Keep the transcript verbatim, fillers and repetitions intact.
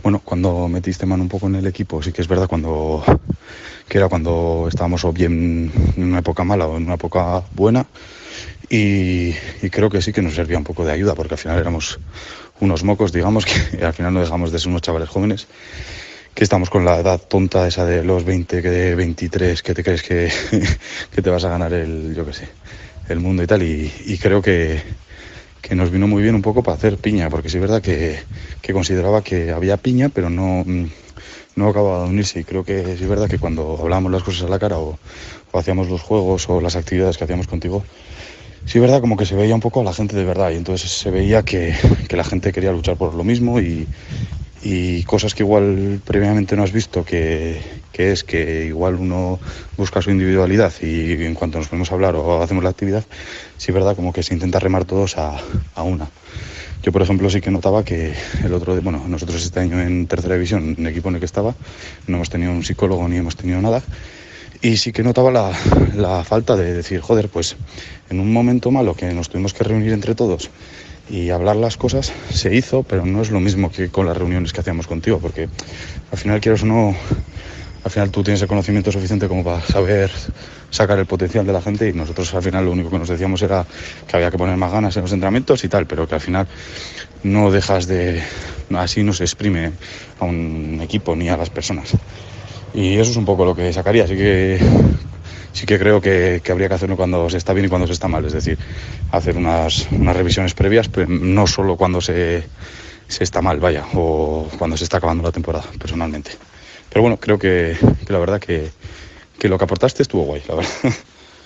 Bueno, cuando metiste mano un poco en el equipo, sí que es verdad cuando que era cuando estábamos o bien en una época mala o en una época buena y, y creo que sí que nos servía un poco de ayuda porque al final éramos unos mocos, digamos, que al final no dejamos de ser unos chavales jóvenes que estamos con la edad tonta esa de los veinte, que de veintitrés, que te crees que, que te vas a ganar el, yo qué sé, el mundo y tal, y, y creo que, que nos vino muy bien un poco para hacer piña, porque sí es verdad que, que consideraba que había piña, pero no, no acababa de unirse, y creo que sí es verdad que cuando hablábamos las cosas a la cara o, o hacíamos los juegos o las actividades que hacíamos contigo, sí es verdad como que se veía un poco a la gente de verdad, y entonces se veía que, que la gente quería luchar por lo mismo y y cosas que igual previamente no has visto, que, que es que igual uno busca su individualidad y en cuanto nos ponemos a hablar o hacemos la actividad, sí es verdad como que se intenta remar todos a, a una. Yo, por ejemplo, sí que notaba que el otro, bueno, nosotros este año en tercera división, en el equipo en el que estaba, no hemos tenido un psicólogo ni hemos tenido nada, y sí que notaba la, la falta de decir, joder, pues en un momento malo que nos tuvimos que reunir entre todos y hablar las cosas, se hizo, pero no es lo mismo que con las reuniones que hacíamos contigo, porque al final, quieras o no, al final tú tienes el conocimiento suficiente como para saber sacar el potencial de la gente, y nosotros al final lo único que nos decíamos era que había que poner más ganas en los entrenamientos y tal, pero que al final no dejas de... así no se exprime a un equipo ni a las personas. Y eso es un poco lo que sacaría, así que sí que creo que, que habría que hacerlo cuando se está bien y cuando se está mal, es decir, hacer unas, unas revisiones previas, pero no solo cuando se, se está mal, vaya, o cuando se está acabando la temporada, personalmente. Pero bueno, creo que, que la verdad que, que lo que aportaste estuvo guay, la verdad.